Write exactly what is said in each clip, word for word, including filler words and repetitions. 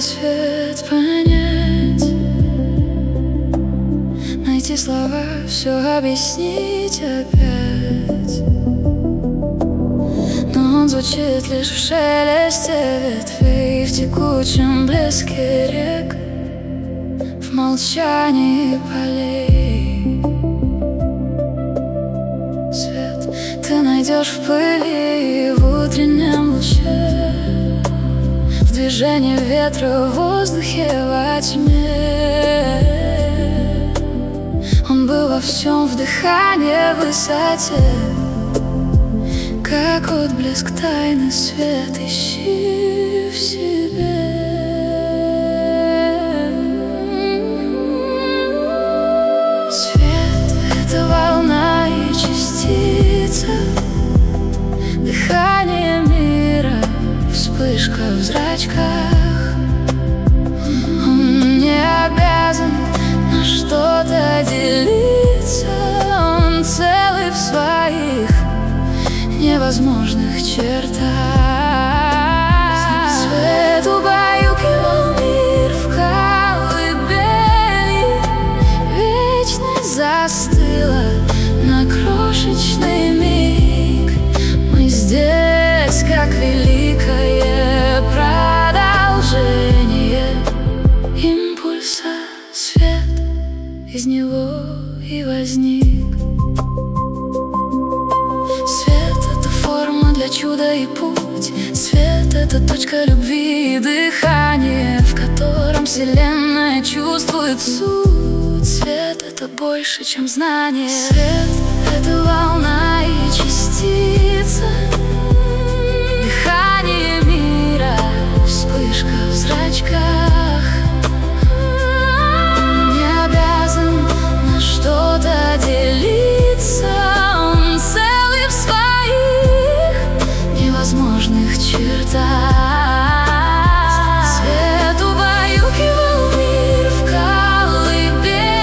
свет понять, найти слова, все объяснить опять. Но он звучит лишь в шелесте ветвей, в текучем блеске рек, в молчании полей. Свет ты найдешь в пыли и в утреннем луче, в движении ветра, в воздухе, во тьме. Он был во всем, в дыхании, в высоте, как отблеск тайны, свет ищи в себе. Свет — это волна и частица, дыхание мира, вспышка в зрачках. Он не обязан на что-то делиться, он целый в своих невозможных чертах. Свет убаюкивал мир в колыбели, вечность застыла на крошечный миг. Мы здесь, как великое продолжение импульса. Свет из него и возник. Для чуда и путь. Свет — это точка любви и дыхание, в котором вселенная чувствует суть. Свет — это больше, чем знание. Свет — это волна и частица, дыхание мира, вспышка в зрачках. Не обязан на что-то делиться, он целый в своих невозможных чертах. Свет убаюкивал мир в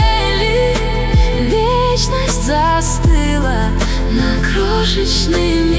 колыбели, вечность застыла на крошечный миг.